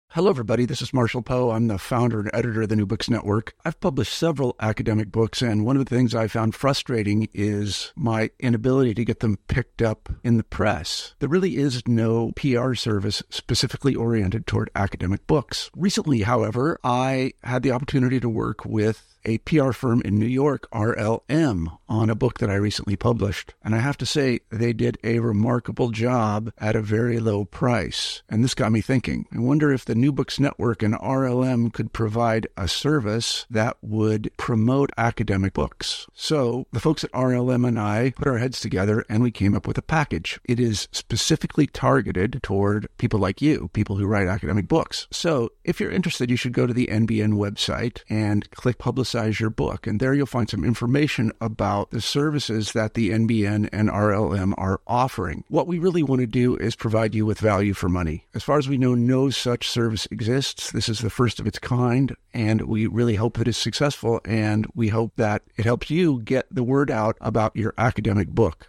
Hello, everybody. This is Marshall Poe. I'm the founder and editor of the New Books Network. I've published several academic books, and one of the things I found frustrating is my inability to get them picked up in the press. There really is no PR service specifically oriented toward academic books. Recently, however, I had the opportunity to work with a PR firm in New York, RLM, on a book that I recently published. And I have to say, they did a remarkable job at a very low price. And this got me thinking. I wonder if the New Books Network and RLM could provide a service that would promote academic books. So the folks at RLM and I put our heads together and we came up with a package. It is specifically targeted toward people like you, people who write academic books. So if you're interested, you should go to the NBN website and click Publicize Your Book. And there you'll find some information about the services that the NBN and RLM are offering. What we really want to do is provide you with value for money. As far as we know, no such service exists. This is the first of its kind, and we really hope that it's successful, and we hope that it helps you get the word out about your academic book.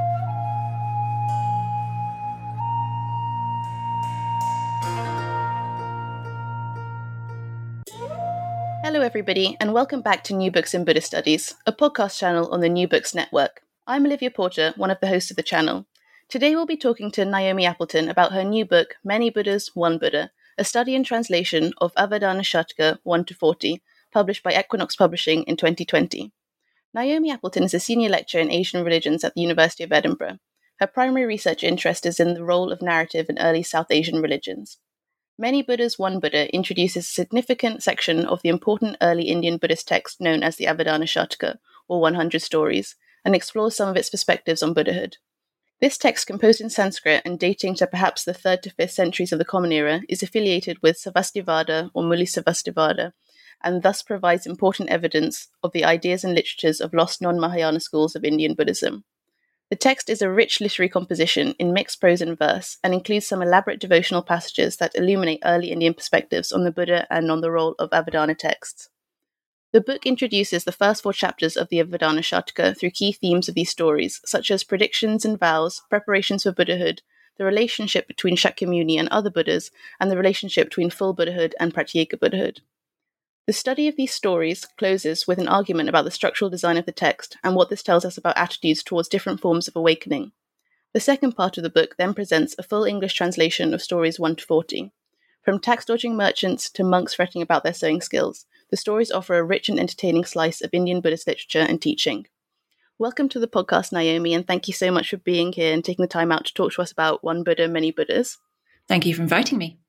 Hello everybody, and welcome back to New Books in Buddhist Studies, a podcast channel on the New Books Network. I'm Olivia Porter, one of the hosts of the channel. Today we'll be talking to Naomi Appleton about her new book, Many Buddhas, One Buddha, a study and translation of Avadana Shataka 1-40, published by Equinox Publishing in 2020. Naomi Appleton is a senior lecturer in Asian religions at the University of Edinburgh. Her primary research interest is in the role of narrative in early South Asian religions. Many Buddhas, One Buddha introduces a significant section of the important early Indian Buddhist text known as the Avadana Shataka, or 100 Stories, and explores some of its perspectives on Buddhahood. This text, composed in Sanskrit and dating to perhaps the 3rd to 5th centuries of the Common Era, is affiliated with Savastivada or Muli Savastivada, and thus provides important evidence of the ideas and literatures of lost non-Mahayana schools of Indian Buddhism. The text is a rich literary composition in mixed prose and verse, and includes some elaborate devotional passages that illuminate early Indian perspectives on the Buddha and on the role of Avadana texts. The book introduces the first 4 chapters of the Avadana Shataka through key themes of these stories, such as predictions and vows, preparations for Buddhahood, the relationship between Shakyamuni and other Buddhas, and the relationship between full Buddhahood and Pratyeka Buddhahood. The study of these stories closes with an argument about the structural design of the text and what this tells us about attitudes towards different forms of awakening. The second part of the book then presents a full English translation of stories 1-40. From tax-dodging merchants to monks fretting about their sewing skills, the stories offer a rich and entertaining slice of Indian Buddhist literature and teaching. Welcome to the podcast, Naomi, and thank you so much for being here and taking the time out to talk to us about One Buddha, Many Buddhas. Thank you for inviting me.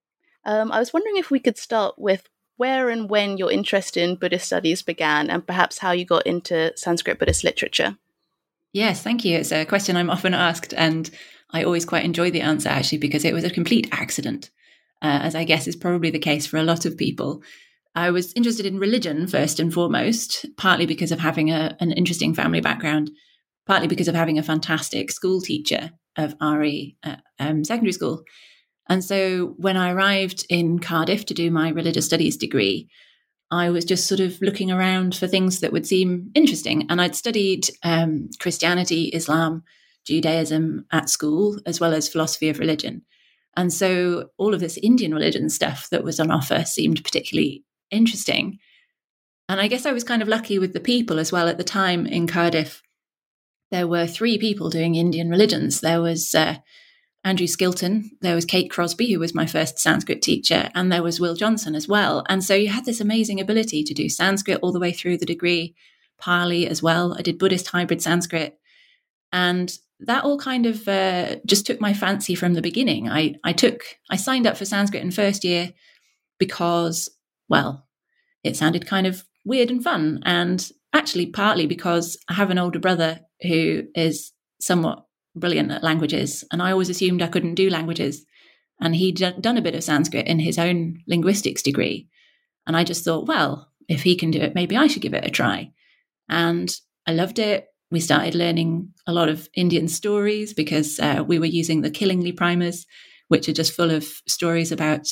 I was wondering if we could start with where and when your interest in Buddhist studies began, and perhaps how you got into Sanskrit Buddhist literature. Yes, thank you. It's a question I'm often asked, and I always quite enjoy the answer, actually, because it was a complete accident, as I guess is probably the case for a lot of people. I was interested in religion first and foremost, partly because of having an interesting family background, partly because of having a fantastic school teacher of RE at secondary school. And so when I arrived in Cardiff to do my religious studies degree, I was just sort of looking around for things that would seem interesting. And I'd studied Christianity, Islam, Judaism at school, as well as philosophy of religion. And so all of this Indian religion stuff that was on offer seemed particularly interesting. And I guess I was kind of lucky with the people as well. At the time in Cardiff, there were 3 people doing Indian religions. There was Andrew Skilton, there was Kate Crosby, who was my first Sanskrit teacher, and there was Will Johnson as well. And so you had this amazing ability to do Sanskrit all the way through the degree, Pali as well. I did Buddhist hybrid Sanskrit. And that all kind of just took my fancy from the beginning. I signed up for Sanskrit in first year because, well, it sounded kind of weird and fun. And actually partly because I have an older brother who is somewhat brilliant at languages, and I always assumed I couldn't do languages, and he'd done a bit of Sanskrit in his own linguistics degree, and I just thought, well, if he can do it, maybe I should give it a try. And I loved it. We started learning a lot of Indian stories because we were using the Killingly primers, which are just full of stories about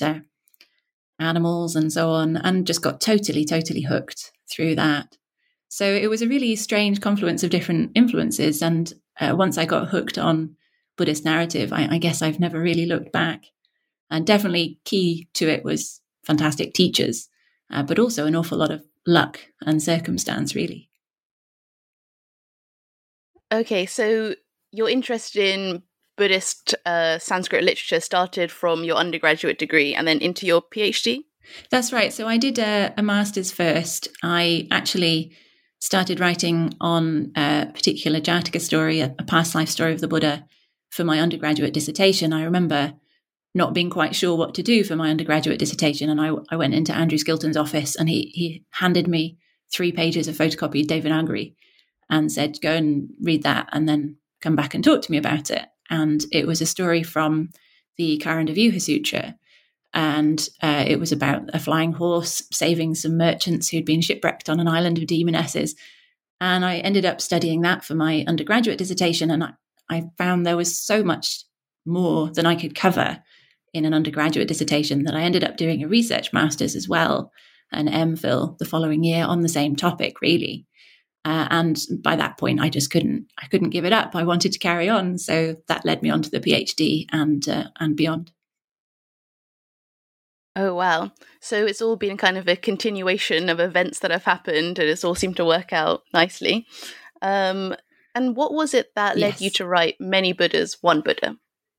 animals and so on, and just got totally hooked through that. So it was a really strange confluence of different influences. And once I got hooked on Buddhist narrative, I guess I've never really looked back. And definitely key to it was fantastic teachers, but also an awful lot of luck and circumstance, really. Okay, so your interest in Buddhist Sanskrit literature started from your undergraduate degree and then into your PhD? That's right. So I did a master's first. I actually started writing on a particular Jataka story, a past life story of the Buddha, for my undergraduate dissertation. I remember not being quite sure what to do for my undergraduate dissertation, and I went into Andrew Skilton's office, and he handed me 3 pages of photocopied Devanagari and said, go and read that and then come back and talk to me about it. And it was a story from the Karandavyuha Sutra. And it was about a flying horse saving some merchants who'd been shipwrecked on an island of demonesses. And I ended up studying that for my undergraduate dissertation. And I found there was so much more than I could cover in an undergraduate dissertation that I ended up doing a research master's as well, an MPhil the following year on the same topic, really. And by that point, I couldn't give it up. I wanted to carry on. So that led me on to the PhD and beyond. Oh, wow. So it's all been kind of a continuation of events that have happened, and it's all seemed to work out nicely. And what was it that led you to write Many Buddhas, One Buddha?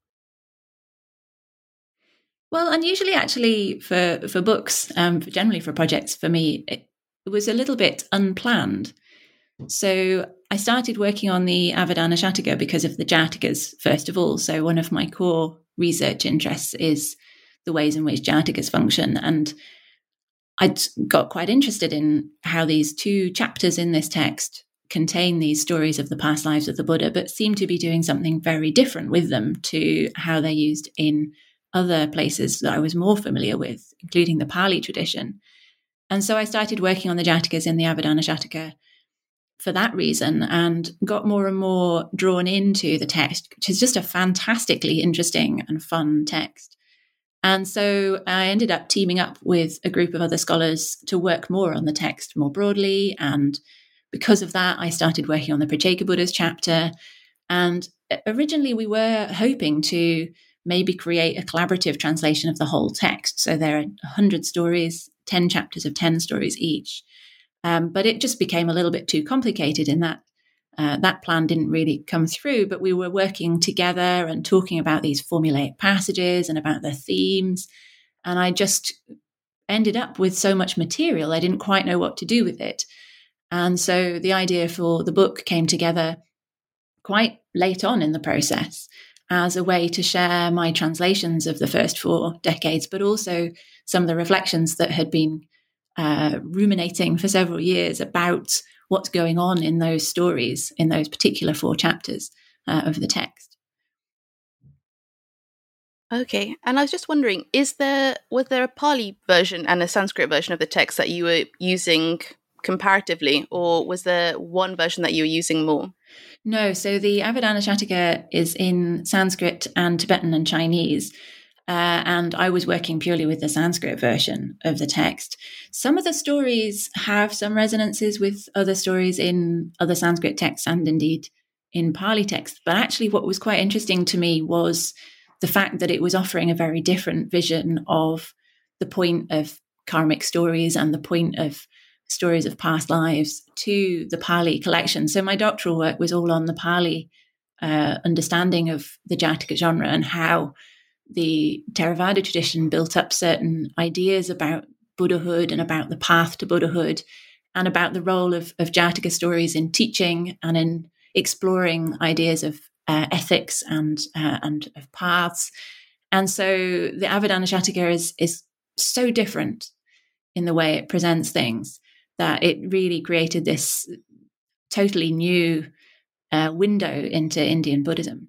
Well, unusually, actually, for books, generally for projects, for me, it was a little bit unplanned. So I started working on the Avadana Shataka because of the Jatakas, first of all. So one of my core research interests is the ways in which Jatakas function. And I'd got quite interested in how these 2 chapters in this text contain these stories of the past lives of the Buddha, but seem to be doing something very different with them to how they're used in other places that I was more familiar with, including the Pali tradition. And so I started working on the Jatakas in the Avadana Shataka for that reason, and got more and more drawn into the text, which is just a fantastically interesting and fun text. And so I ended up teaming up with a group of other scholars to work more on the text more broadly. And because of that, I started working on the Pratyeka Buddhas chapter. And originally we were hoping to maybe create a collaborative translation of the whole text. So there are 100 stories, 10 chapters of 10 stories each. But it just became a little bit too complicated in that that plan didn't really come through. But we were working together and talking about these formulaic passages and about the themes. And I just ended up with so much material, I didn't quite know what to do with it. And so the idea for the book came together quite late on in the process as a way to share my translations of the first 4 decades, but also some of the reflections that had been ruminating for several years about what's going on in those stories, in those particular 4 chapters of the text. Okay, and I was just wondering, was there a Pali version and a Sanskrit version of the text that you were using comparatively, or was there one version that you were using more? No, so the Avadana Shataka is in Sanskrit and Tibetan and Chinese. And I was working purely with the Sanskrit version of the text. Some of the stories have some resonances with other stories in other Sanskrit texts and indeed in Pali texts. But actually what was quite interesting to me was the fact that it was offering a very different vision of the point of karmic stories and the point of stories of past lives to the Pali collection. So my doctoral work was all on the Pali understanding of the Jataka genre and how the Theravada tradition built up certain ideas about Buddhahood and about the path to Buddhahood and about the role of Jataka stories in teaching and in exploring ideas of ethics and of paths. And so the Avadana Shataka is so different in the way it presents things that it really created this totally new window into Indian Buddhism.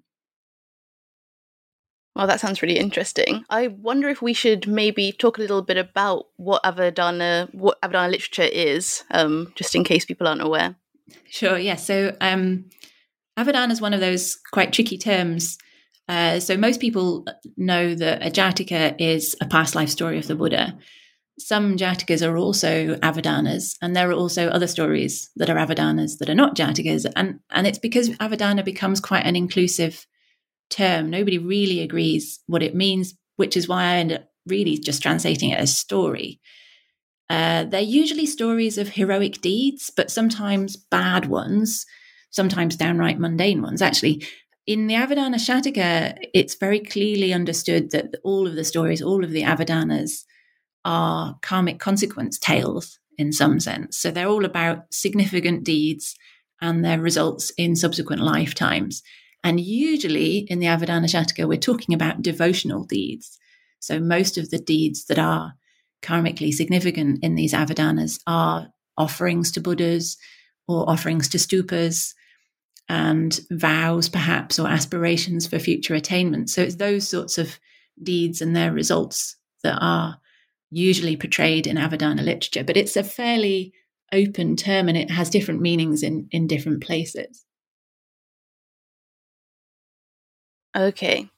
Well, that sounds really interesting. I wonder if we should maybe talk a little bit about what Avadana literature is, just in case people aren't aware. Sure, yes. So Avadana is one of those quite tricky terms. So most people know that a Jataka is a past life story of the Buddha. Some Jatakas are also Avadanas, and there are also other stories that are Avadanas that are not Jatakas. And it's because Avadana becomes quite an inclusive term. Nobody really agrees what it means which is why I ended up really just translating it as story. They're usually stories of heroic deeds, but sometimes bad ones, sometimes downright mundane ones. Actually, in the Avadana Shataka, it's very clearly understood that all of the stories, all of the Avadanas are karmic consequence tales in some sense. So they're all about significant deeds and their results in subsequent lifetimes. And usually in the Avadana Shataka, we're talking about devotional deeds. So most of the deeds that are karmically significant in these Avadanas are offerings to Buddhas or offerings to stupas and vows perhaps, or aspirations for future attainment. So it's those sorts of deeds and their results that are usually portrayed in Avadana literature. But it's a fairly open term and it has different meanings in different places. Okay.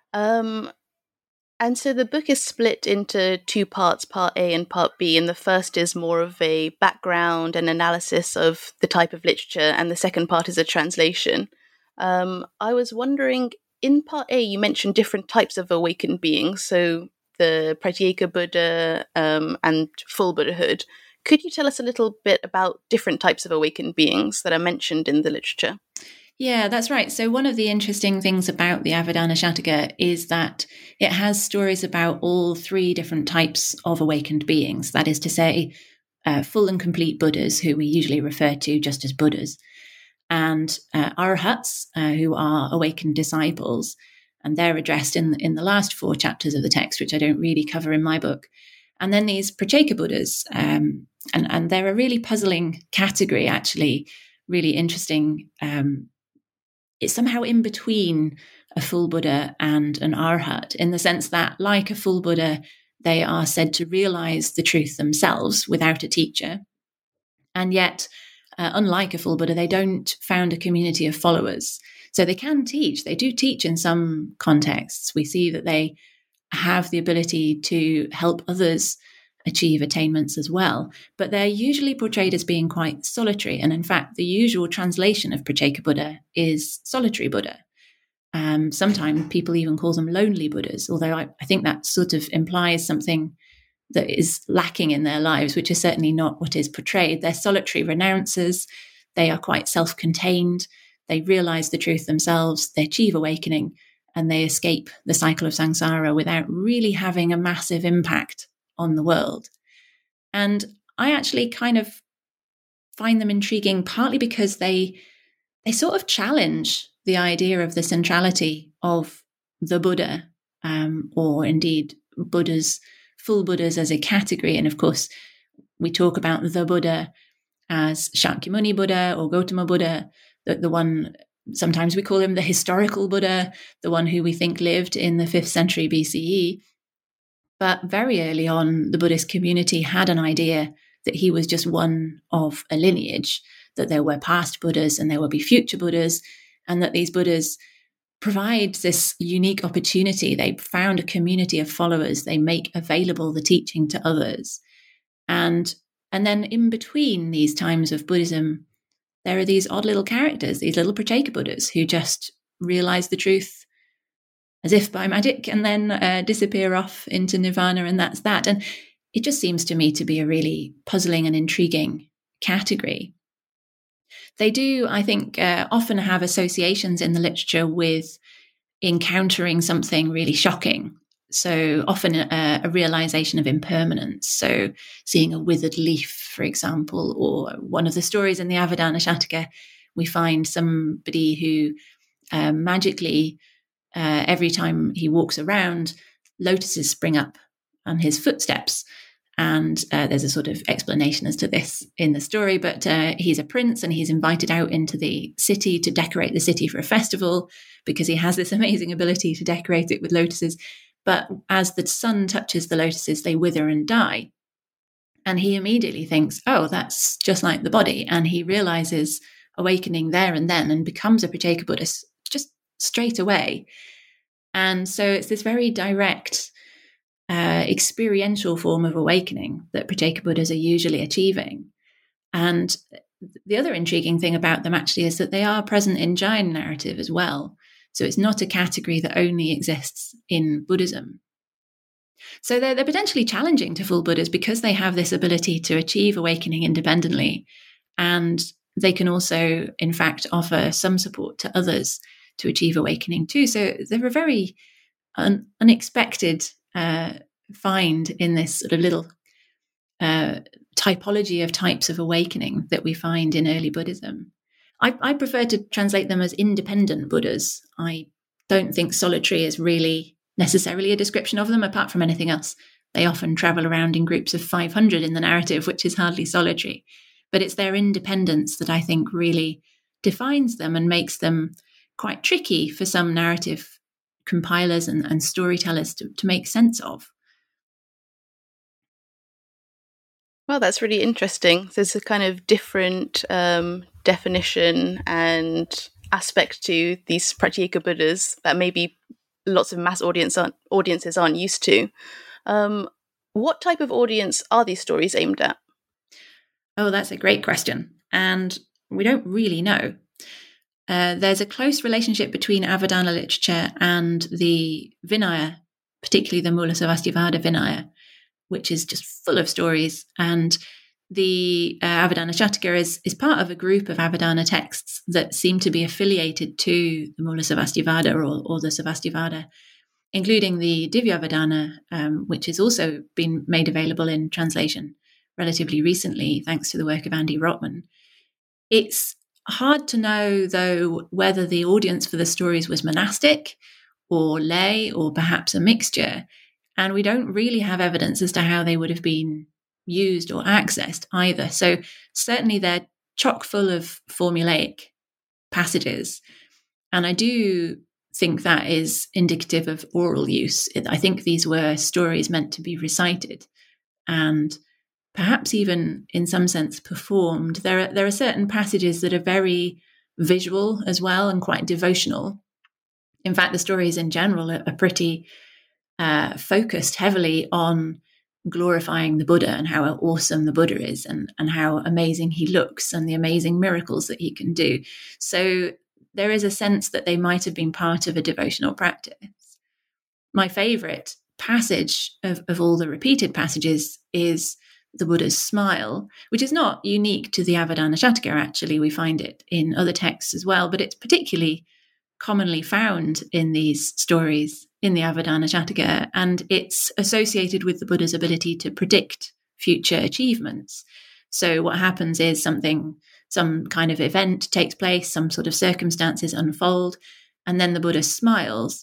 And so the book is split into two parts, Part A and Part B, and the first is more of a background and analysis of the type of literature, and the second part is a translation. I was wondering, in Part A, you mentioned different types of awakened beings, so the Pratyeka Buddha and full Buddhahood. Could you tell us a little bit about different types of awakened beings that are mentioned in the literature? Yeah, that's right. So one of the interesting things about the Avadana Shataka is that it has stories about all three different types of awakened beings. That is to say, full and complete Buddhas, who we usually refer to just as Buddhas, and Arhats, who are awakened disciples. And they're addressed in the last 4 chapters of the text, which I don't really cover in my book. And then these Pratyeka Buddhas, and they're a really puzzling category, actually, really interesting. It's somehow in between a full Buddha and an Arhat, in the sense that, like a full Buddha, they are said to realize the truth themselves without a teacher. And yet, unlike a full Buddha, they don't found a community of followers. So they can teach. They do teach in some contexts. We see that they have the ability to help others achieve attainments as well. But they're usually portrayed as being quite solitary. And in fact, the usual translation of Pratyeka Buddha is solitary Buddha. Sometimes people even call them lonely Buddhas, although I think that sort of implies something that is lacking in their lives, which is certainly not what is portrayed. They're solitary renouncers. They are quite self-contained. They realize the truth themselves. They achieve awakening and they escape the cycle of samsara without really having a massive impact on the world. And I actually kind of find them intriguing, partly because they sort of challenge the idea of the centrality of the Buddha, or indeed Buddhas, full Buddhas as a category. And of course, we talk about the Buddha as Shakyamuni Buddha or Gautama Buddha, the one, sometimes we call him the historical Buddha, the one who we think lived in the 5th century BCE. But very early on, the Buddhist community had an idea that he was just one of a lineage, that there were past Buddhas and there will be future Buddhas, and that these Buddhas provide this unique opportunity. They found a community of followers. They make available the teaching to others. And then in between these times of Buddhism, there are these odd little characters, these little Pratyeka Buddhas who just realize the truth as if by magic, and then disappear off into nirvana, and that's that. And it just seems to me to be a really puzzling and intriguing category. They do, I think, often have associations in the literature with encountering something really shocking. So often a realization of impermanence. So seeing a withered leaf, for example, or one of the stories in the Avadana Shataka, we find somebody who magically, every time he walks around, lotuses spring up on his footsteps. And there's a sort of explanation as to this in the story, but he's a prince and he's invited out into the city to decorate the city for a festival because he has this amazing ability to decorate it with lotuses. But as the sun touches the lotuses, they wither and die. And he immediately thinks, oh, that's just like the body. And he realizes awakening there and then and becomes a Pratyeka Buddha just straight away. And so it's this very direct experiential form of awakening that Pratyeka Buddhas are usually achieving. And the other intriguing thing about them actually is that they are present in Jain narrative as well. So it's not a category that only exists in Buddhism. So they're potentially challenging to full Buddhas because they have this ability to achieve awakening independently. And they can also, in fact, offer some support to others to achieve awakening too. So they're a very unexpected find in this sort of little typology of types of awakening that we find in early Buddhism. I prefer to translate them as independent Buddhas. I don't think solitary is really necessarily a description of them, apart from anything else. They often travel around in groups of 500 in the narrative, which is hardly solitary. But it's their independence that I think really defines them and makes them quite tricky for some narrative compilers and storytellers to make sense of. Well, that's really interesting. There's a kind of different definition and aspect to these Pratyeka Buddhas that maybe lots of mass audiences aren't used to. What type of audience are these stories aimed at? Oh, that's a great question. And we don't really know. There's a close relationship between Avadana literature and the Vinaya, particularly the Mula Savastivada Vinaya, which is just full of stories. And the Avadana Shataka is part of a group of Avadana texts that seem to be affiliated to the Mula Savastivada or the Savastivada, including the Divyavadana, which has also been made available in translation relatively recently, thanks to the work of Andy Rotman. It's hard to know, though, whether the audience for the stories was monastic or lay or perhaps a mixture. And we don't really have evidence as to how they would have been used or accessed either. So certainly they're chock full of formulaic passages. And I do think that is indicative of oral use. I think these were stories meant to be recited and perhaps even in some sense performed. There are certain passages that are very visual as well and quite devotional. In fact, the stories in general are pretty focused heavily on glorifying the Buddha and how awesome the Buddha is and how amazing he looks and the amazing miracles that he can do. So there is a sense that they might have been part of a devotional practice. My favorite passage of all the repeated passages is the Buddha's smile, which is not unique to the Avadana Shataka, actually. We find it in other texts as well, but it's particularly commonly found in these stories in the Avadana Shataka, and it's associated with the Buddha's ability to predict future achievements. So what happens is some kind of event takes place, some sort of circumstances unfold, and then the Buddha smiles,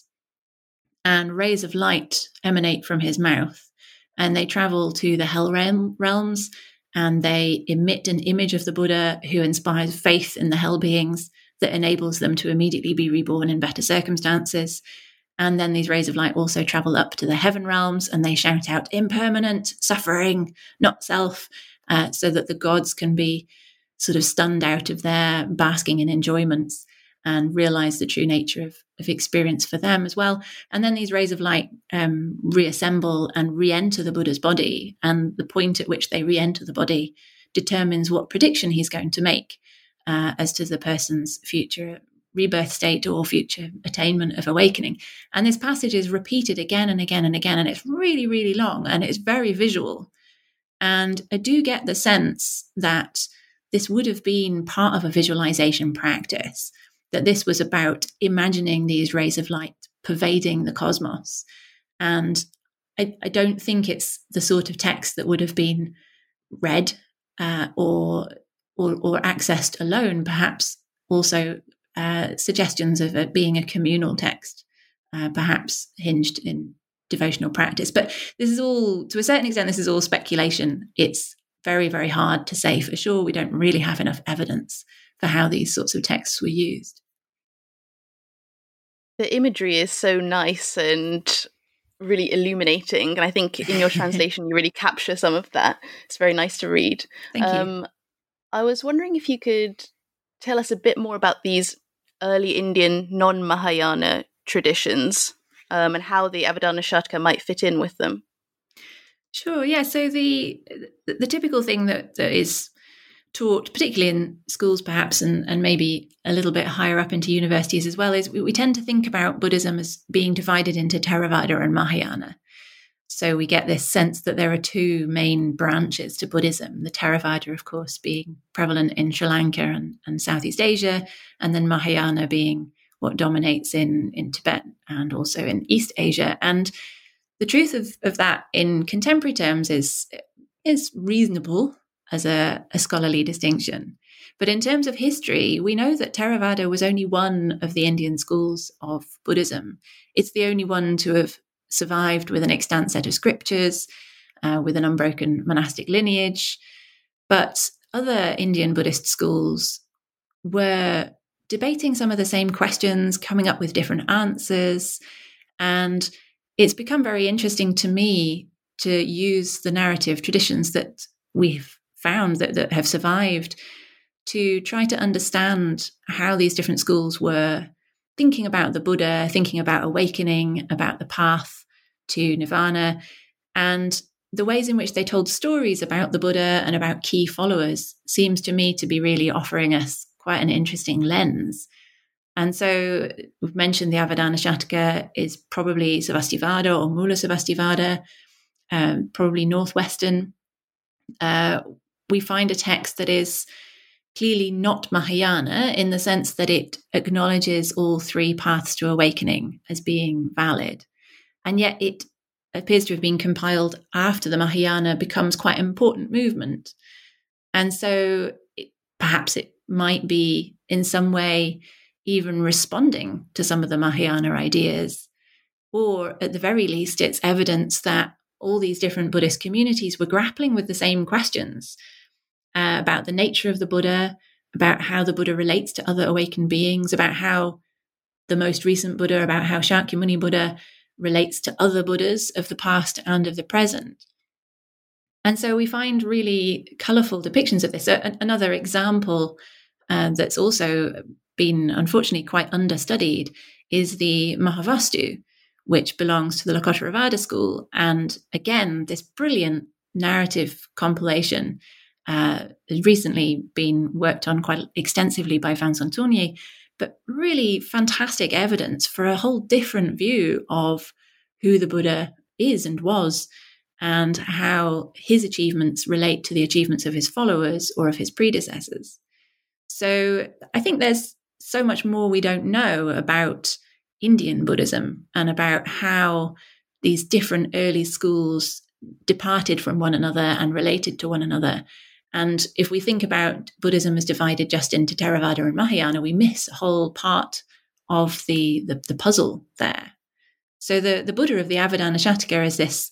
and rays of light emanate from his mouth, and they travel to the hell realms, and they emit an image of the Buddha who inspires faith in the hell beings that enables them to immediately be reborn in better circumstances. And then these rays of light also travel up to the heaven realms, and they shout out impermanent, suffering, not self, so that the gods can be sort of stunned out of their basking in enjoyments and realize the true nature of experience for them as well. And then these rays of light reassemble and re-enter the Buddha's body. And the point at which they re-enter the body determines what prediction he's going to make as to the person's future rebirth state or future attainment of awakening. And this passage is repeated again and again and again, and it's really, really long, and it's very visual. And I do get the sense that this would have been part of a visualization practice, that this was about imagining these rays of light pervading the cosmos. And I don't think it's the sort of text that would have been read or accessed alone, perhaps also suggestions of it being a communal text, perhaps hinged in devotional practice. But this is all, to a certain extent, this is all speculation. It's very, very hard to say for sure. We don't really have enough evidence for how these sorts of texts were used. The imagery is so nice and really illuminating. And I think in your translation, you really capture some of that. It's very nice to read. Thank you. I was wondering if you could tell us a bit more about these early Indian non-Mahayana traditions and how the Avadana Shataka might fit in with them. Sure, yeah. So the typical thing that is taught, particularly in schools perhaps, and maybe a little bit higher up into universities as well, is we tend to think about Buddhism as being divided into Theravada and Mahayana. So we get this sense that there are two main branches to Buddhism, the Theravada, of course, being prevalent in Sri Lanka and Southeast Asia, and then Mahayana being what dominates in Tibet and also in East Asia. And the truth of that in contemporary terms is reasonable as a scholarly distinction. But in terms of history, we know that Theravada was only one of the Indian schools of Buddhism. It's the only one to have survived with an extant set of scriptures, with an unbroken monastic lineage. But other Indian Buddhist schools were debating some of the same questions, coming up with different answers. And it's become very interesting to me to use the narrative traditions that we've found that have survived to try to understand how these different schools were thinking about the Buddha, thinking about awakening, about the path to nirvana, and the ways in which they told stories about the Buddha and about key followers seems to me to be really offering us quite an interesting lens. And so we've mentioned the Avadana Shataka is probably Sarvastivada or Mula Sarvastivada, probably Northwestern. We find a text that is clearly not Mahayana in the sense that it acknowledges all three paths to awakening as being valid. And yet it appears to have been compiled after the Mahayana becomes quite an important movement. And so perhaps it might be in some way even responding to some of the Mahayana ideas, or at the very least, it's evidence that all these different Buddhist communities were grappling with the same questions about the nature of the Buddha, about how the Buddha relates to other awakened beings, about how the most recent Buddha, about how Shakyamuni Buddha relates to other Buddhas of the past and of the present. And so we find really colourful depictions of this. Another example that's also been unfortunately quite understudied is the Mahavastu, which belongs to the Lokottaravada school. And again, this brilliant narrative compilation has recently been worked on quite extensively by Vincent Tournier, but really fantastic evidence for a whole different view of who the Buddha is and was, and how his achievements relate to the achievements of his followers or of his predecessors. So I think there's so much more we don't know about Indian Buddhism and about how these different early schools departed from one another and related to one another. And if we think about Buddhism as divided just into Theravada and Mahayana, we miss a whole part of the puzzle there. So the Buddha of the Avadana Shataka is this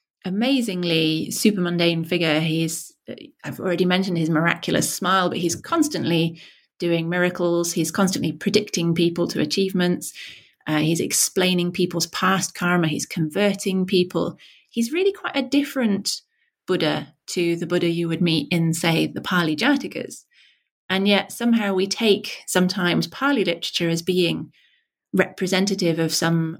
amazingly super mundane figure. I've already mentioned his miraculous smile, but he's constantly doing miracles. He's constantly predicting people to achievements. He's explaining people's past karma. He's converting people. He's really quite a different Buddha to the Buddha you would meet in, say, the Pali Jatakas. And yet somehow we take sometimes Pali literature as being representative of some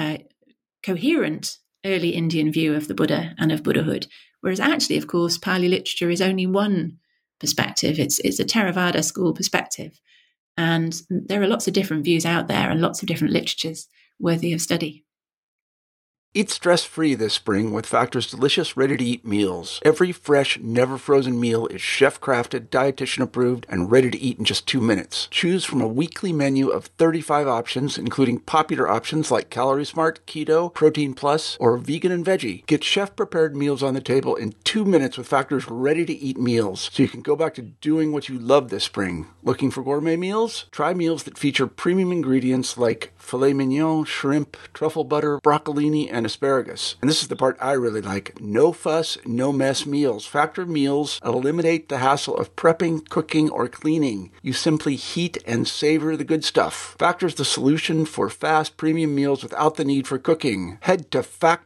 coherent early Indian view of the Buddha and of Buddhahood. Whereas actually, of course, Pali literature is only one perspective. It's a Theravada school perspective. And there are lots of different views out there and lots of different literatures worthy of study. Eat stress-free this spring with Factor's delicious, ready-to-eat meals. Every fresh, never-frozen meal is chef-crafted, dietitian-approved, and ready to eat in just 2 minutes. Choose from a weekly menu of 35 options, including popular options like Calorie Smart, Keto, Protein Plus, or Vegan and Veggie. Get chef-prepared meals on the table in 2 minutes with Factor's ready-to-eat meals, so you can go back to doing what you love this spring. Looking for gourmet meals? Try meals that feature premium ingredients like filet mignon, shrimp, truffle butter, broccolini, and asparagus. And this is the part I really like. No fuss, no mess meals. Factor meals eliminate the hassle of prepping, cooking, or cleaning. You simply heat and savor the good stuff. Factor's the solution for fast premium meals without the need for cooking. Head to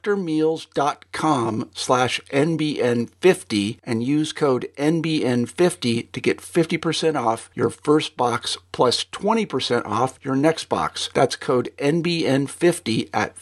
factormeals.com/NBN50 and use code NBN50 to get 50% off your first box plus 20% off your next box. That's code NBN50 at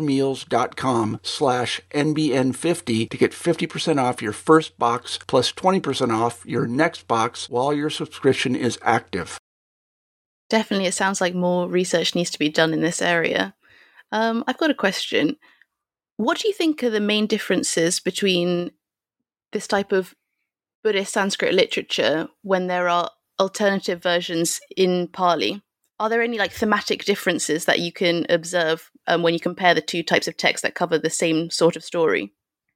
factormeals.com/NBN50 to get 50% off your first box plus 20% off your next box while your subscription is active. Definitely, it sounds like more research needs to be done in this area. I've got a question. What do you think are the main differences between this type of Buddhist Sanskrit literature when there are alternative versions in Pali? Are there any thematic differences that you can observe when you compare the two types of texts that cover the same sort of story?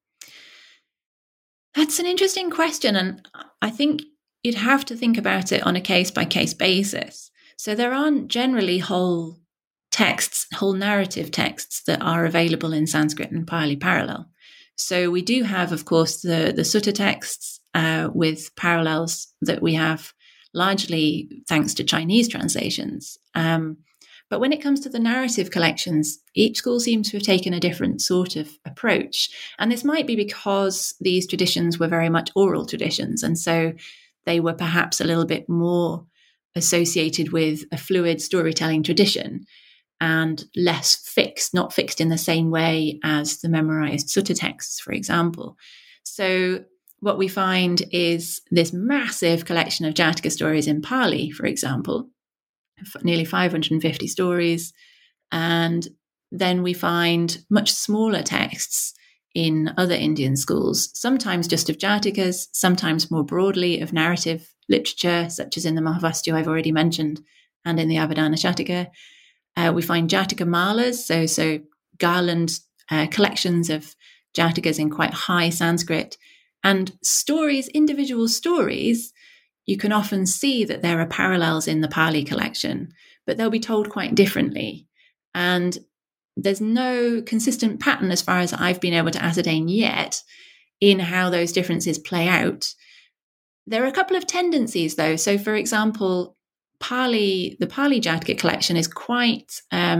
That's an interesting question, and I think you'd have to think about it on a case-by-case basis. So there aren't generally whole narrative texts that are available in Sanskrit and Pali parallel. So we do have, of course, the sutta texts with parallels that we have largely thanks to Chinese translations. But when it comes to the narrative collections, each school seems to have taken a different sort of approach. And this might be because these traditions were very much oral traditions. And so they were perhaps a little bit more associated with a fluid storytelling tradition and less fixed, not fixed in the same way as the memorized sutta texts, for example. So what we find is this massive collection of Jataka stories in Pali, for example, nearly 550 stories. And then we find much smaller texts in other Indian schools, sometimes just of Jatakas, sometimes more broadly of narrative literature, such as in the Mahavastu I've already mentioned, and in the Avadana Jataka. We find Jataka malas, so garland collections of Jatakas in quite high Sanskrit. And stories, individual stories, you can often see that there are parallels in the Pali collection, but they'll be told quite differently. And there's no consistent pattern, as far as I've been able to ascertain yet, in how those differences play out. There are a couple of tendencies, though. So, for example, the Pali Jataka collection is quite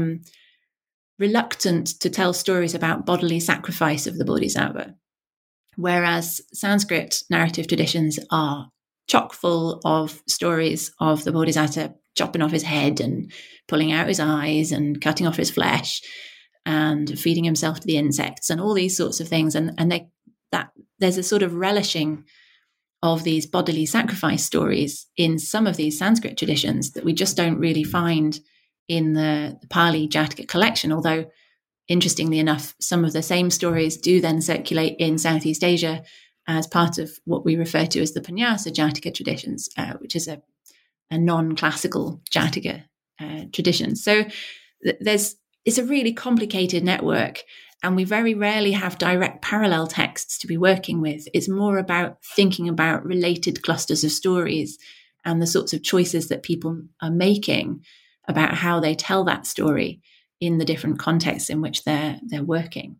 reluctant to tell stories about bodily sacrifice of the Bodhisattva, whereas Sanskrit narrative traditions are chock full of stories of the Bodhisattva chopping off his head and pulling out his eyes and cutting off his flesh and feeding himself to the insects and all these sorts of things. And there's a sort of relishing of these bodily sacrifice stories in some of these Sanskrit traditions that we just don't really find in the Pali Jataka collection, although interestingly enough, some of the same stories do then circulate in Southeast Asia as part of what we refer to as the Panyasa Jataka traditions, which is a non-classical Jataka tradition. So it's a really complicated network, and we very rarely have direct parallel texts to be working with. It's more about thinking about related clusters of stories and the sorts of choices that people are making about how they tell that story in the different contexts in which they're working.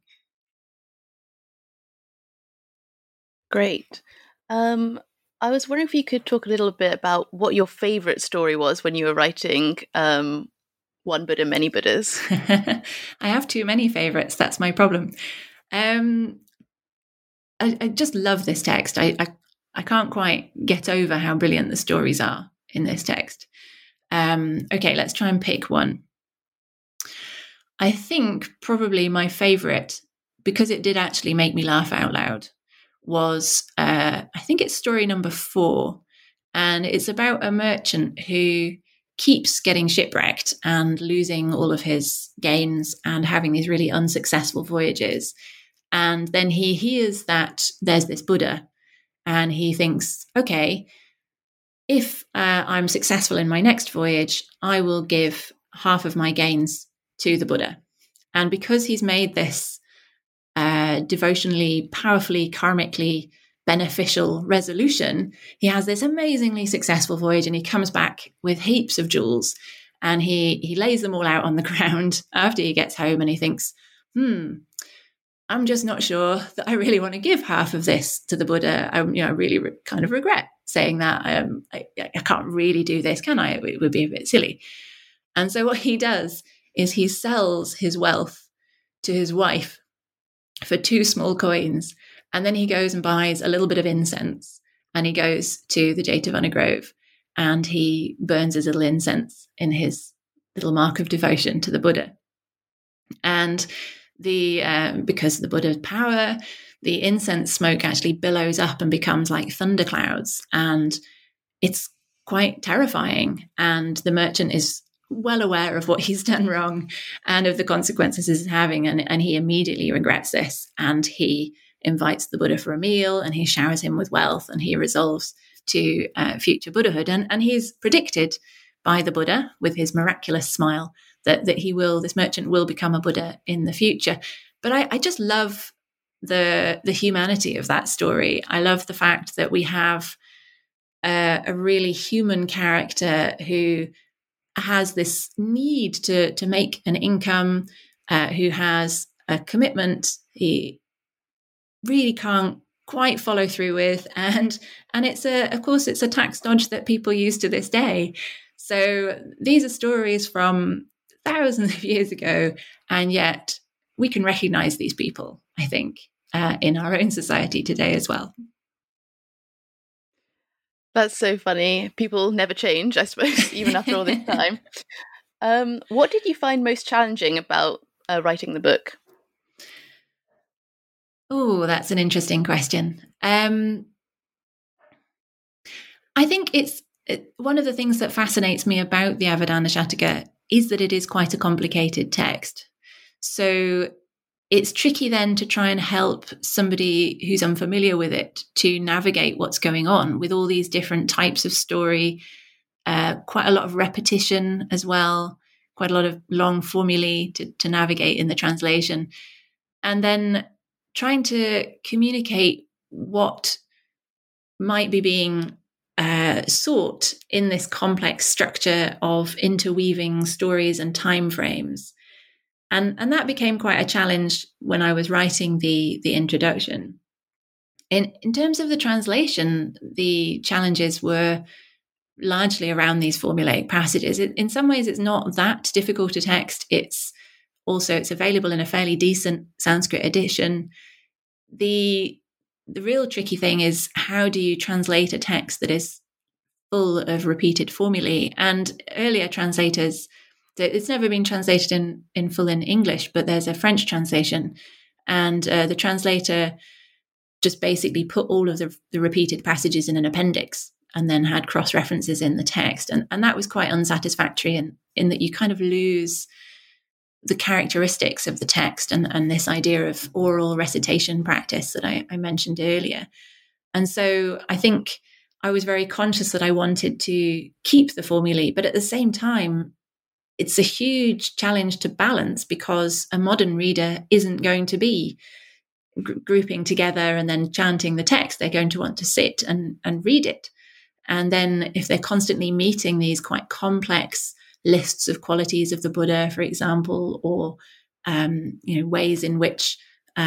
Great. I was wondering if you could talk a little bit about what your favorite story was when you were writing One Buddha, Many Buddhas. I have too many favorites. That's my problem. I just love this text. I can't quite get over how brilliant the stories are in this text. Okay, let's try and pick one. I think probably my favorite, because it did actually make me laugh out loud, was I think it's story number 4, and it's about a merchant who keeps getting shipwrecked and losing all of his gains and having these really unsuccessful voyages. And then he hears that there's this Buddha, and he thinks, okay, if I'm successful in my next voyage, I will give half of my gains to the Buddha. And because he's made this devotionally, powerfully, karmically beneficial resolution, he has this amazingly successful voyage, and he comes back with heaps of jewels, and he lays them all out on the ground after he gets home, and he thinks, I'm just not sure that I really want to give half of this to the Buddha. I really kind of regret saying that. I can't really do this, can I? It would be a bit silly. And so what he does is he sells his wealth to his wife for 2 small coins. And then he goes and buys a little bit of incense, and he goes to the Jetavana Grove, and he burns his little incense in his little mark of devotion to the Buddha. And because of the Buddha's power, the incense smoke actually billows up and becomes like thunderclouds, and it's quite terrifying. And the merchant is well aware of what he's done wrong and of the consequences this is having. And he immediately regrets this. And he invites the Buddha for a meal, and he showers him with wealth, and he resolves to future Buddhahood. And he's predicted by the Buddha with his miraculous smile that this merchant will become a Buddha in the future. But I just love the humanity of that story. I love the fact that we have a really human character who has this need to make an income, who has a commitment he really can't quite follow through with, and it's of course it's a tax dodge that people use to this day. So these are stories from thousands of years ago, and yet we can recognize these people, I think, in our own society today as well. That's so funny. People never change, I suppose, even after all this time. What did you find most challenging about writing the book? Oh, that's an interesting question. I think it's one of the things that fascinates me about the Avadana Shataka is that it is quite a complicated text. So it's tricky then to try and help somebody who's unfamiliar with it to navigate what's going on with all these different types of story, quite a lot of repetition as well, quite a lot of long formulae to navigate in the translation. And then trying to communicate what might be being sought in this complex structure of interweaving stories and time frames. And that became quite a challenge when I was writing the introduction. In terms of the translation, the challenges were largely around these formulaic passages. In some ways, it's not that difficult a text. It's available in a fairly decent Sanskrit edition. The real tricky thing is, how do you translate a text that is full of repeated formulae? And earlier translators, it's never been translated in full in English, but there's a French translation, and the translator just basically put all of the repeated passages in an appendix and then had cross-references in the text. And that was quite unsatisfactory in that you kind of lose the characteristics of the text and this idea of oral recitation practice that I mentioned earlier. And so I think I was very conscious that I wanted to keep the formulae, but at the same time, it's a huge challenge to balance, because a modern reader isn't going to be grouping together and then chanting the text. They're going to want to sit and read it. And then if they're constantly meeting these quite complex lists of qualities of the Buddha, for example, or ways in which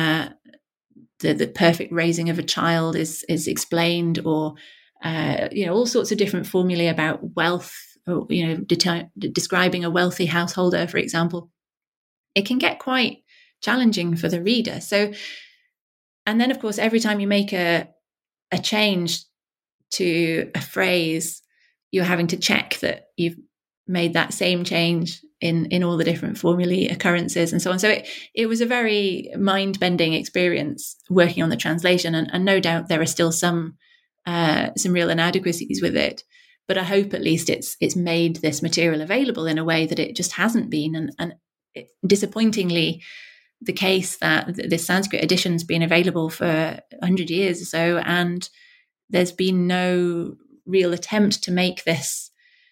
the perfect raising of a child is explained, or all sorts of different formulae about wealth, or describing a wealthy householder, for example, it can get quite challenging for the reader. So, and then of course, every time you make a change to a phrase, you're having to check that you've made that same change in all the different formulae occurrences and so on. So it was a very mind-bending experience working on the translation, and no doubt there are still some real inadequacies with it. But I hope at least it's made this material available in a way that it just hasn't been. And disappointingly, the case that this Sanskrit edition's been available for 100 years or so, and there's been no real attempt to make this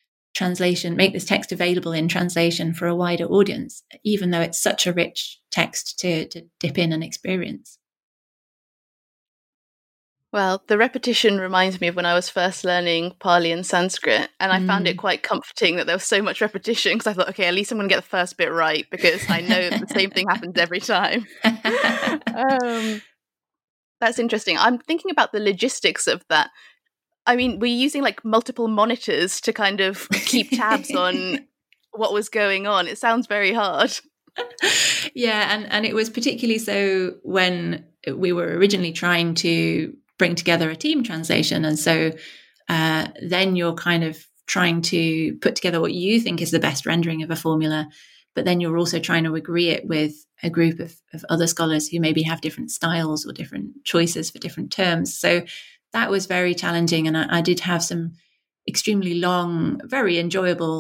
text available in translation for a wider audience, even though it's such a rich text to dip in and experience. Well, the repetition reminds me of when I was first learning Pali and Sanskrit, and I found it quite comforting that there was so much repetition, because I thought, okay, at least I'm going to get the first bit right, because I know the same thing happens every time. That's interesting. I'm thinking about the logistics of that. I mean, were you using like multiple monitors to kind of keep tabs on what was going on? It sounds very hard. Yeah, and it was particularly so when we were originally trying to bring together a team translation. And so then you're kind of trying to put together what you think is the best rendering of a formula, but then you're also trying to agree it with a group of other scholars who maybe have different styles or different choices for different terms. So that was very challenging. And I did have some extremely long, very enjoyable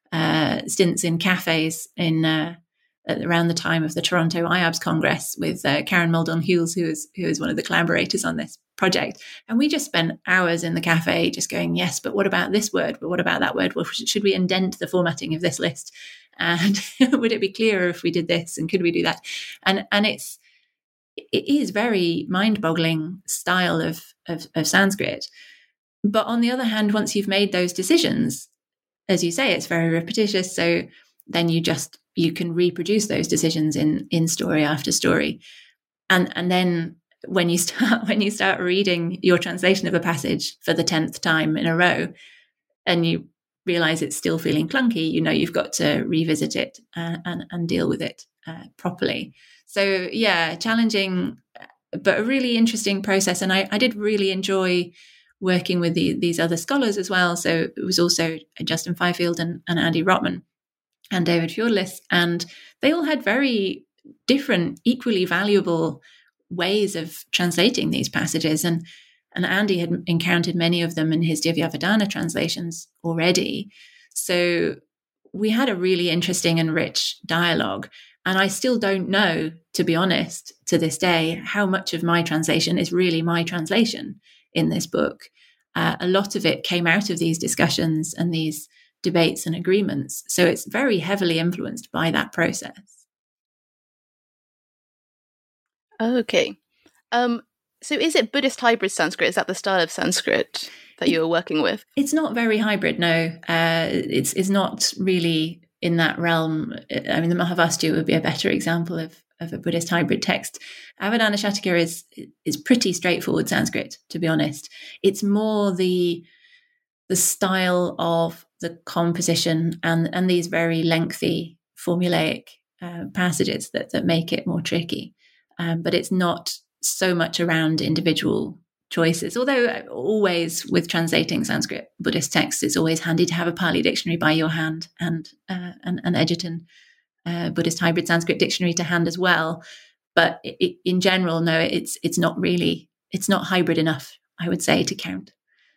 stints in cafes in around the time of the Toronto IABS Congress with Karen Muldoon-Hughes, who is one of the collaborators on this project. And we just spent hours in the cafe just going, yes, but what about this word? But what about that word? Well, should we indent the formatting of this list? And would it be clearer if we did this? And could we do that? And it is very mind-boggling style of Sanskrit. But on the other hand, once you've made those decisions, as you say, it's very repetitious. So then you can reproduce those decisions in story after story. And then when you start reading your translation of a passage for the 10th time in a row, and you realize it's still feeling clunky, you've got to revisit it and deal with it properly. So yeah, challenging, but a really interesting process. And I did really enjoy working with these other scholars as well. So it was also Justin Fifield and Andy Rotman and David Fjordlis, and they all had very different, equally valuable ways of translating these passages. And Andy had encountered many of them in his Divyavadana translations already. So we had a really interesting and rich dialogue. And I still don't know, to be honest, to this day, how much of my translation is really my translation in this book. A lot of it came out of these discussions and these debates and agreements. So it's very heavily influenced by that process. Okay. So is it Buddhist hybrid Sanskrit? Is that the style of Sanskrit that you were working with? It's not very hybrid, no. It's not really in that realm. I mean, the Mahavasthu would be a better example of a Buddhist hybrid text. Avadana Shataka is pretty straightforward Sanskrit, to be honest. It's more the style of the composition and these very lengthy formulaic passages that make it more tricky. But it's not so much around individual choices. Although always with translating Sanskrit Buddhist texts, it's always handy to have a Pali dictionary by your hand and an Egerton Buddhist hybrid Sanskrit dictionary to hand as well. But in general, no, it's not hybrid enough, I would say, to count.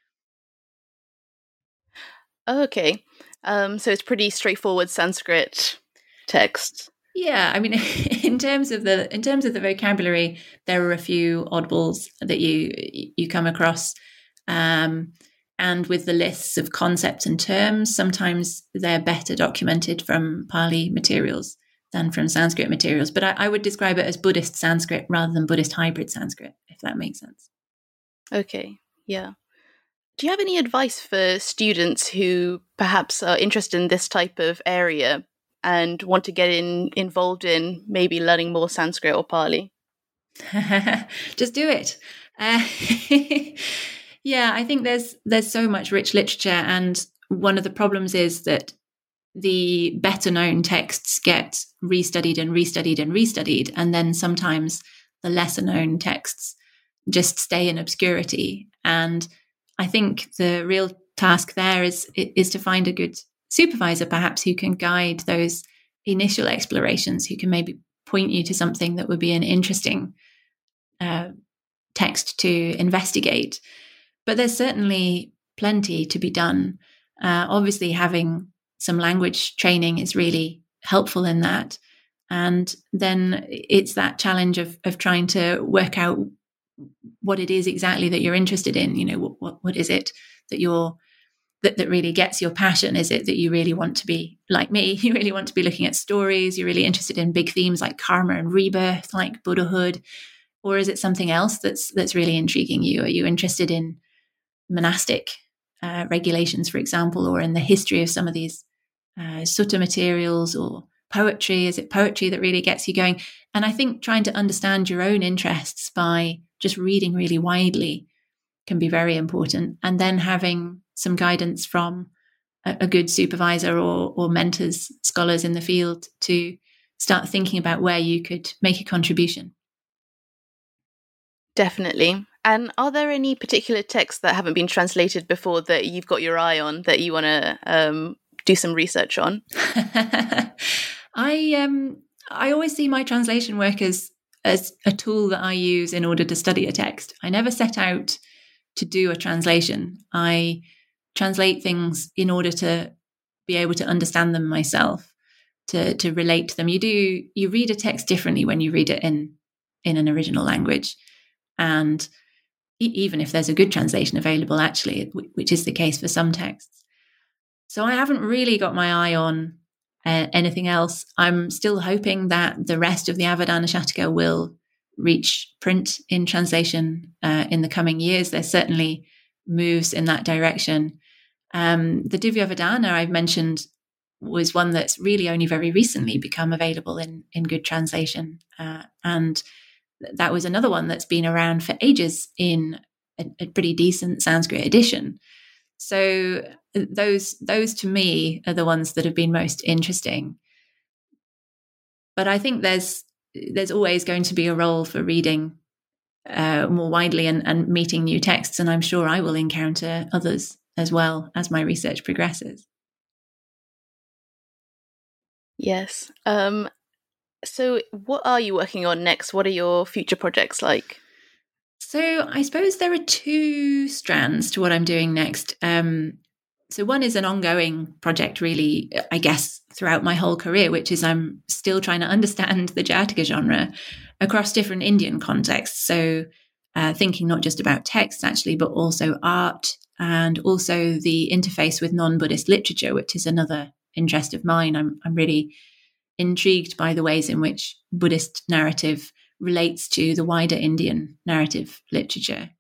Okay. So it's pretty straightforward Sanskrit text. Yeah, I mean, in terms of the vocabulary, there are a few oddballs that you come across, and with the lists of concepts and terms, sometimes they're better documented from Pali materials than from Sanskrit materials. But I would describe it as Buddhist Sanskrit rather than Buddhist hybrid Sanskrit, if that makes sense. Okay, yeah. Do you have any advice for students who perhaps are interested in this type of area and want to get involved in maybe learning more Sanskrit or Pali? Just do it. Yeah, I think there's so much rich literature, and one of the problems is that the better known texts get restudied and restudied and restudied, and then sometimes the lesser known texts just stay in obscurity. And I think the real task there is to find a good supervisor, perhaps, who can guide those initial explorations, who can maybe point you to something that would be an interesting text to investigate. But there's certainly plenty to be done. Obviously, having some language training is really helpful in that. And then it's that challenge of trying to work out what it is exactly that you're interested in. What is it that that really gets your passion? Is it that you really want to be like me? You really want to be looking at stories? You're really interested in big themes like karma and rebirth, like Buddhahood? Or is it something else that's really intriguing you? Are you interested in monastic regulations, for example, or in the history of some of these sutta materials, or poetry? Is it poetry that really gets you going? And I think trying to understand your own interests by just reading really widely can be very important. And then having some guidance from a good supervisor or mentors, scholars in the field, to start thinking about where you could make a contribution. Definitely. And are there any particular texts that haven't been translated before that you've got your eye on that you want to do some research on? I always see my translation work as a tool that I use in order to study a text. I never set out to do a translation. I translate things in order to be able to understand them myself, to relate to them. You read a text differently when you read it in an original language. And even if there's a good translation available, actually, which is the case for some texts. So I haven't really got my eye on anything else. I'm still hoping that the rest of the Avadana Shataka will reach print in translation in the coming years. There's certainly moves in that direction. The Divyavadana I've mentioned was one that's really only very recently become available in good translation. And that was another one that's been around for ages in a pretty decent Sanskrit edition. So those to me are the ones that have been most interesting. But I think there's always going to be a role for reading more widely and meeting new texts, and I'm sure I will encounter others as well as my research progresses. Yes. So what are you working on next? What are your future projects like? So I suppose there are two strands to what I'm doing next. So one is an ongoing project, really, I guess, throughout my whole career, which is I'm still trying to understand the Jataka genre across different Indian contexts. So thinking not just about text, actually, but also art and also the interface with non-Buddhist literature, which is another interest of mine. I'm really intrigued by the ways in which Buddhist narrative relates to the wider Indian narrative literature.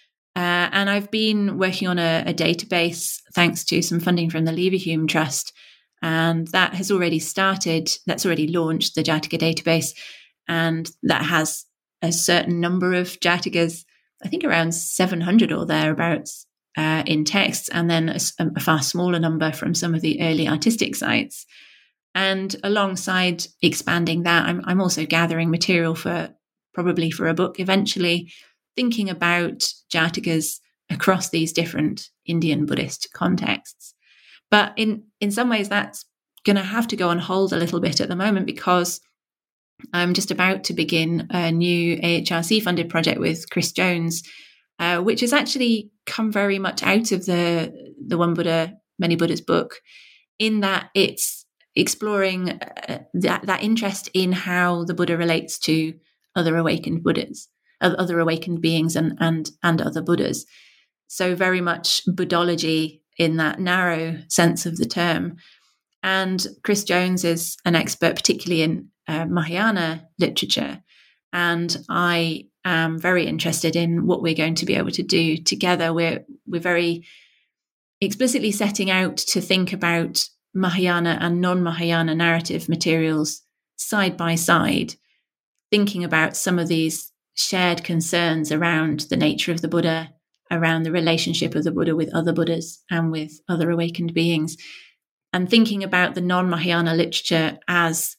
And I've been working on a database thanks to some funding from the Leverhulme Trust. And that has already started, that's already launched, the Jataka database. And that has a certain number of Jatakas, I think around 700 or thereabouts in texts, and then a far smaller number from some of the early artistic sites. And alongside expanding that, I'm also gathering material probably for a book eventually, thinking about Jatakas across these different Indian Buddhist contexts. But in some ways, that's going to have to go on hold a little bit at the moment because I'm just about to begin a new AHRC-funded project with Chris Jones, which has actually come very much out of the One Buddha, Many Buddhas book, in that it's exploring that interest in how the Buddha relates to other awakened Buddhas, other awakened beings and other Buddhas. So very much Buddhology in that narrow sense of the term. And Chris Jones is an expert, particularly in Mahayana literature. And I am very interested in what we're going to be able to do together. We're very explicitly setting out to think about Mahayana and non-Mahayana narrative materials side by side, thinking about some of these shared concerns around the nature of the Buddha, around the relationship of the Buddha with other Buddhas and with other awakened beings, and thinking about the non-Mahayana literature as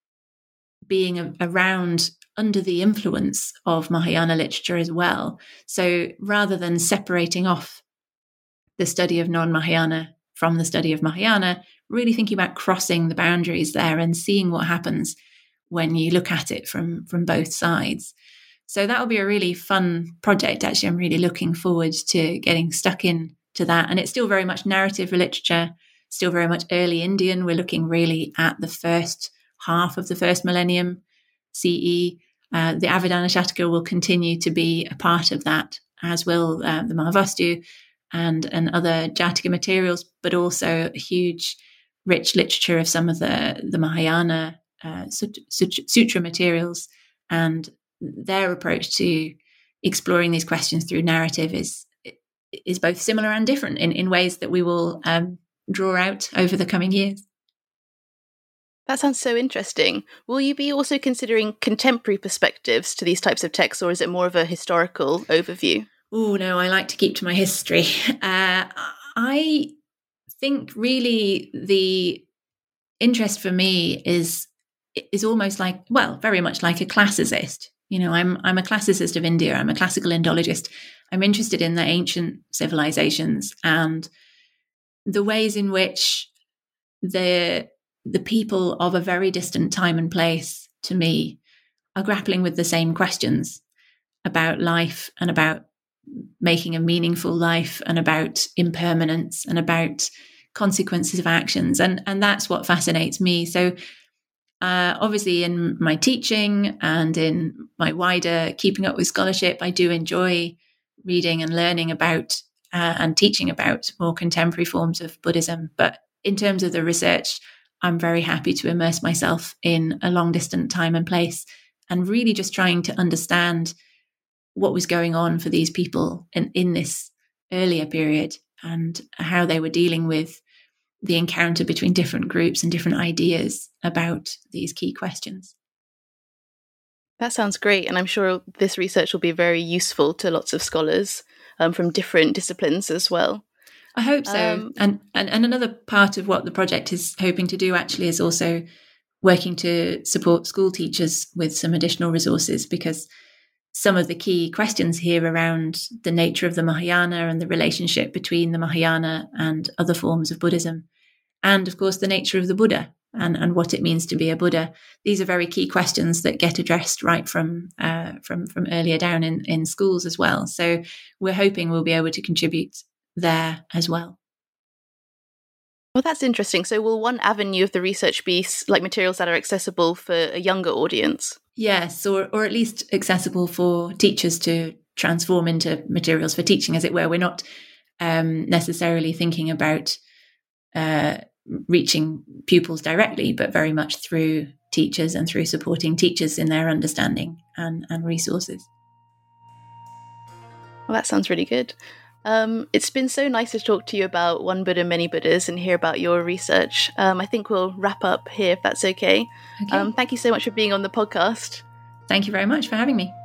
being around under the influence of Mahayana literature as well. So rather than separating off the study of non-Mahayana from the study of Mahayana, really thinking about crossing the boundaries there and seeing what happens when you look at it from both sides. So that will be a really fun project. Actually, I'm really looking forward to getting stuck into that. And it's still very much narrative literature, still very much early Indian. We're looking really at the first half of the first millennium CE. The Avadana Shataka will continue to be a part of that, as will the Mahavastu and other Jataka materials, but also a huge, rich literature of some of the Mahayana sutra materials, and their approach to exploring these questions through narrative is both similar and different in ways that we will draw out over the coming years. That sounds so interesting. Will you be also considering contemporary perspectives to these types of texts, or is it more of a historical overview? Oh, no, I like to keep to my history. I think really the interest for me is almost like, well, very much like a classicist. You know, I'm a classicist of India. I'm a classical Indologist. I'm interested in the ancient civilizations and the ways in which the people of a very distant time and place, to me, are grappling with the same questions about life and about making a meaningful life and about impermanence and about consequences of actions. And that's what fascinates me. So obviously in my teaching and in my wider keeping up with scholarship, I do enjoy reading and learning about and teaching about more contemporary forms of Buddhism. But in terms of the research, I'm very happy to immerse myself in a long distant time and place and really just trying to understand what was going on for these people in this earlier period and how they were dealing with the encounter between different groups and different ideas about these key questions. That sounds great. And I'm sure this research will be very useful to lots of scholars from different disciplines as well. I hope so. And another part of what the project is hoping to do actually is also working to support school teachers with some additional resources, because some of the key questions here around the nature of the Mahayana and the relationship between the Mahayana and other forms of Buddhism, and of course the nature of the Buddha and what it means to be a Buddha. These are very key questions that get addressed right from earlier down in schools as well. So we're hoping we'll be able to contribute there as well. Well, that's interesting. So will one avenue of the research be like materials that are accessible for a younger audience? Yes, or at least accessible for teachers to transform into materials for teaching, as it were. We're not necessarily thinking about reaching pupils directly, but very much through teachers and through supporting teachers in their understanding and resources. Well, that sounds really good. It's been so nice to talk to you about One Buddha, Many Buddhas and hear about your research. I think we'll wrap up here if that's okay. Thank you so much for being on the podcast. Thank you very much for having me.